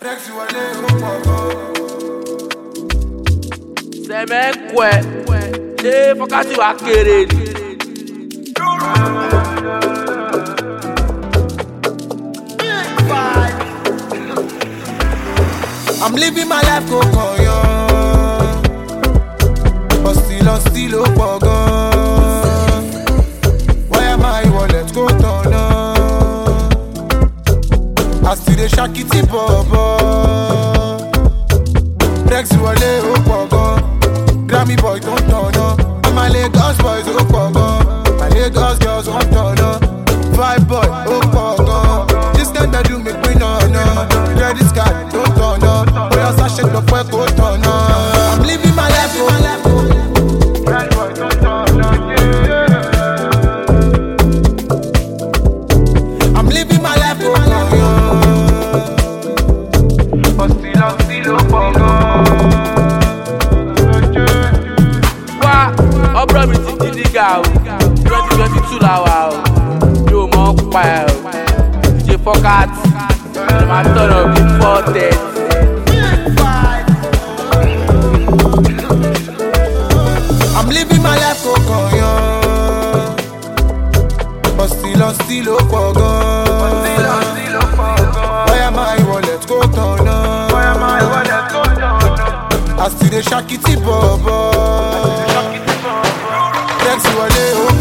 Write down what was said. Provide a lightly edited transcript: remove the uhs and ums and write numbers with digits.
Sẹ́mẹ́kùẹ́ ṣé fọ́kásì wá kéré ni. I'm living my life go koyo, but still oh pogon. Why am I wallet go turn on? I still dey shakiti bobo. Rex wale oh pogon, Grammy boy don't turn on. And my Lagos boys oh pogon, my Lagos girls don't turn on. Vibe boy oh pogon, this kind that do make me no. Credit card don't turn on. Shake the fuck out on. I'm living my life, I'm living my life, but still Wá ọ̀bùrọ̀ mi ti di dígà o, 2022 la wà o, yóò mọ̀ pa ẹ̀ o, DJ Fọ́kátì, ẹ̀rọ máa tọ̀nà bí 4:30. I'm living my life, koyo, but still oh pogon. Why am I wallet go turn on? I still dey shakiti bobo. Rex wale oh